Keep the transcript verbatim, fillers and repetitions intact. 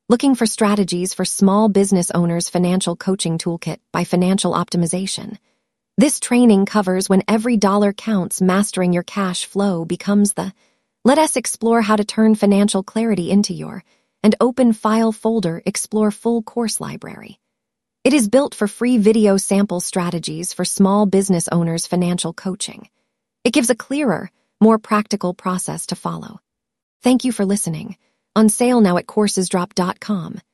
Looking for strategies for small business owners' financial coaching toolkit by Financial Optimization. This training covers when every dollar counts. Mastering your cash flow becomes the let us explore how to turn financial clarity into your and open file folder. Explore full course library. It is built for free video sample strategies for small business owners' financial coaching. It gives a clearer, more practical process to follow. Thank you for listening. On sale now at coursesdrop dot com.